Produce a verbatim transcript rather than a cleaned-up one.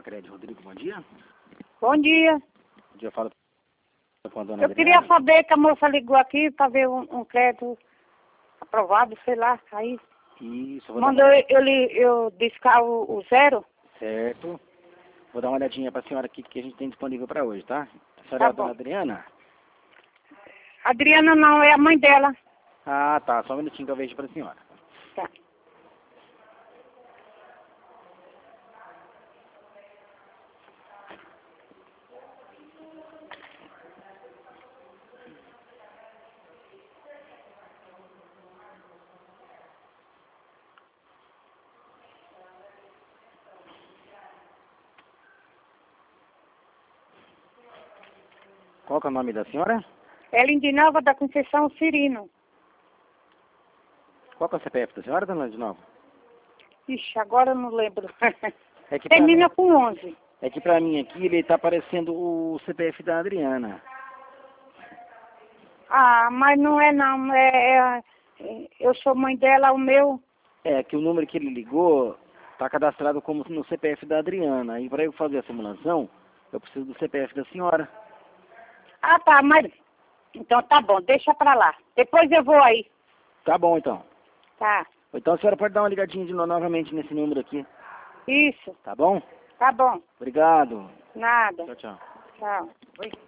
Sicredi. Rodrigo, bom dia. Bom dia. Bom dia, fala com a dona Eu Adriana. queria saber que a moça ligou aqui para ver um, um crédito aprovado, sei lá, aí. Isso, vou Mandou dar uma... eu, eu, eu discar o, o zero? Certo. Vou dar uma olhadinha para a senhora aqui que a gente tem disponível para hoje, tá? A senhora Tá é a bom. dona Adriana? Adriana não, é a mãe dela. Ah, tá. Só um minutinho que eu vejo para a senhora. Tá. Qual que é o nome da senhora? É Lindinova da Conceição Cirino. Qual que é o C P F da senhora, dona Lindinova? Ixi, agora eu não lembro. É que pra Termina mim, com onze. é que pra mim aqui ele tá aparecendo o C P F da Adriana. Ah, mas não é não. É, é, eu sou mãe dela, o meu... É, que o número que ele ligou tá cadastrado como no C P F da Adriana. E para eu fazer a simulação, eu preciso do C P F da senhora. Ah, tá, mas... Então tá bom, deixa pra lá. Depois eu vou aí. Tá bom, então. Tá. Então a senhora pode dar uma ligadinha de novo novamente nesse número aqui. Isso. Tá bom? Tá bom. Obrigado. Nada. Tchau, tchau. Tchau. Oi.